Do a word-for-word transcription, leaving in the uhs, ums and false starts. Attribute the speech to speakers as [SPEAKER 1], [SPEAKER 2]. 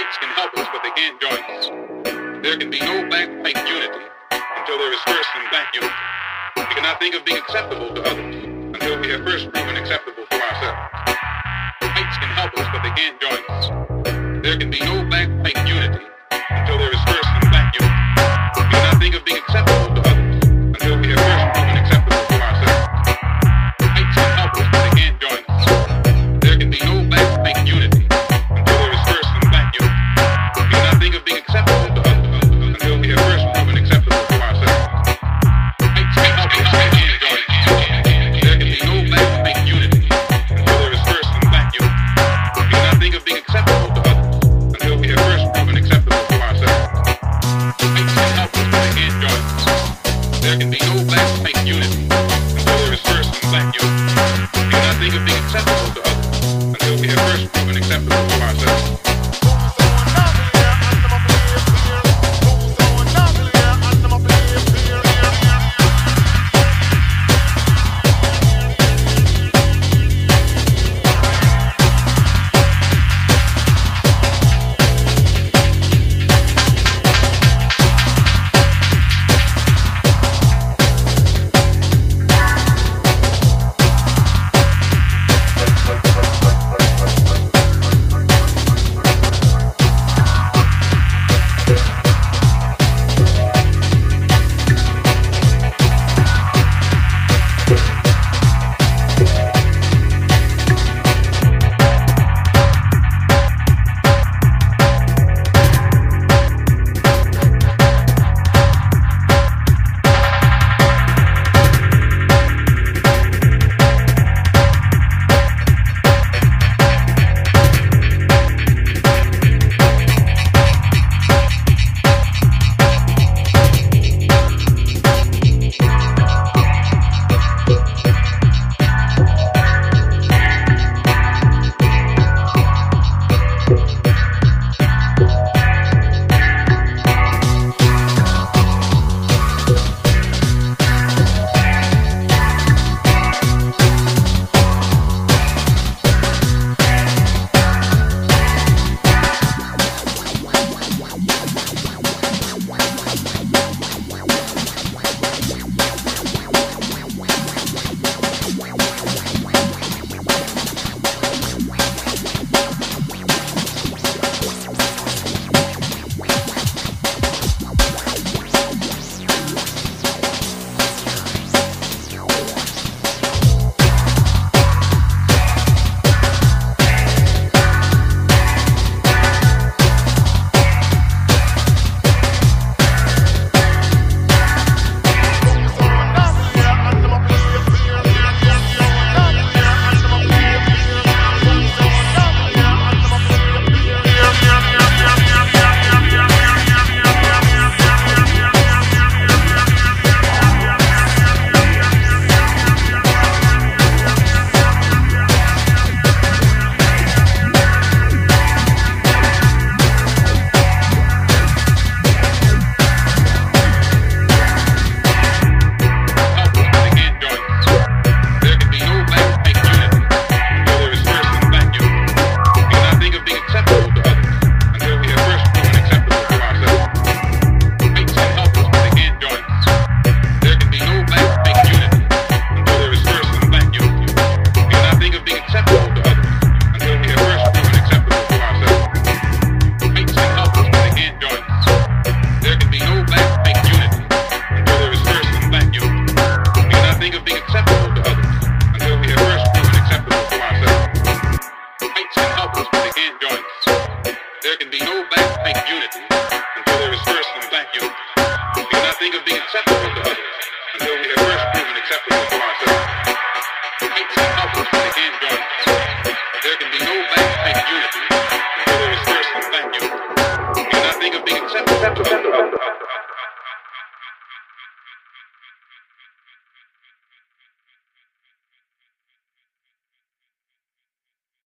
[SPEAKER 1] Whites can help us, but they can't join us. There can be no black-white unity until there is first some black unity. We cannot think of being acceptable to others until we have first proven acceptable to ourselves. Whites can help us, but they can't join us. There can be no black-white unity until there is first some black unity. We cannot think of being acceptable to others until we have first proven acceptable to ourselves. Whites can help us, but they can't join us. There can be no black-white unity until there is first some black unity. We cannot think of being acceptable to others until we have first proven acceptable to ourselves. Whites can help us, but they can't join us. There can be no black-white unity until there is first some black unity. We cannot think of being acceptable to others until we have first proven acceptable to ourselves. Whites can help us, but they can't join us. There can be no black-white unity until there is first some black unity. We cannot think of being acceptable to others until we have first proven acceptable to ourselves. There can be no black-white unity until there is first some black unity. We cannot think of being acceptable to others until we have first proven acceptable to ourselves. Whites can help us, but they can't join us. There can be no black-white unity until there is first some black unity. We cannot think of being acceptable to others.